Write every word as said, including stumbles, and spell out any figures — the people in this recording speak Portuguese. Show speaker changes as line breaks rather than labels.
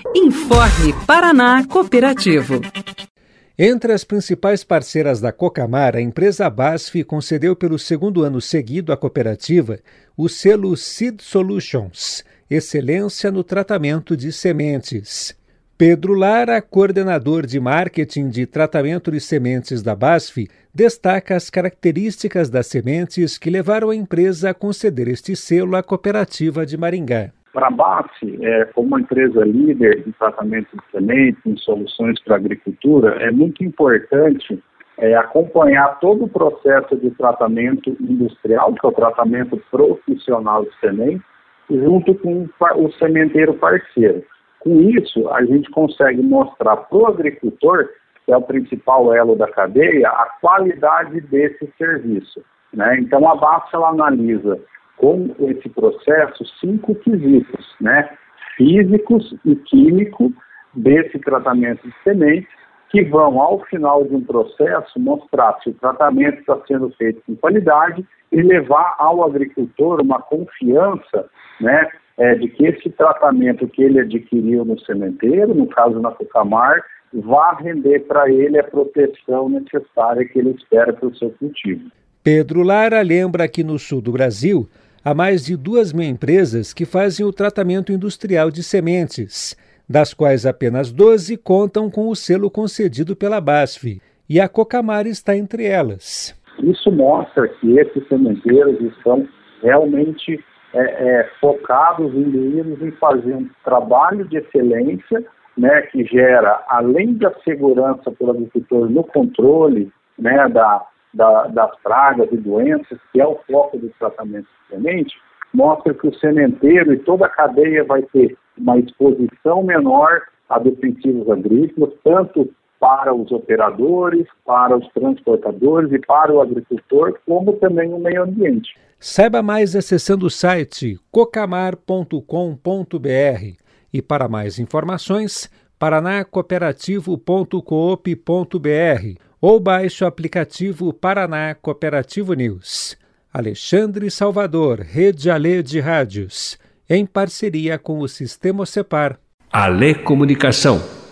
Informe Paraná Cooperativo.
Entre as principais parceiras da Cocamar, a empresa BASF concedeu pelo segundo ano seguido à cooperativa o selo Seed Solutions, excelência no tratamento de sementes. Pedro Lara, coordenador de marketing de tratamento de sementes da BASF, destaca as características das sementes que levaram a empresa a conceder este selo à cooperativa de Maringá.
Para a BASF, é, como uma empresa líder de tratamento de sementes, em soluções para a agricultura, é muito importante é, acompanhar todo o processo de tratamento industrial, que é o tratamento profissional de sementes, junto com o sementeiro parceiro. Com isso, a gente consegue mostrar para o agricultor, que é o principal elo da cadeia, a qualidade desse serviço, né? Então, a BASF ela analisa com esse processo cinco quesitos, né, físicos e químicos desse tratamento de sementes, que vão, ao final de um processo, mostrar se o tratamento está sendo feito com qualidade e levar ao agricultor uma confiança, né, é, de que esse tratamento que ele adquiriu no sementeiro, no caso na Cocamar, vá render para ele a proteção necessária que ele espera para o seu cultivo.
Pedro Lara lembra que no sul do Brasil há mais de duas mil empresas que fazem o tratamento industrial de sementes, das quais apenas doze contam com o selo concedido pela BASF, e a Cocamar está entre elas.
Isso mostra que esses sementeiros estão realmente é, é, focados, imbuídos em fazer um trabalho de excelência, né, que gera, além da segurança para o agricultor no controle, né, da Da, das pragas e doenças, que é o foco do tratamento de semente, mostra que o sementeiro e toda a cadeia vai ter uma exposição menor a defensivos agrícolas, tanto para os operadores, para os transportadores e para o agricultor, como também no meio ambiente.
Saiba mais acessando o site cocamar ponto com ponto b r e para mais informações, paraná cooperativo ponto coop ponto b r ou baixe o aplicativo Paraná Cooperativo News. Alexandre Salvador, Rede Alê de Rádios, em parceria com o Sistema Cepar.
Alê Comunicação.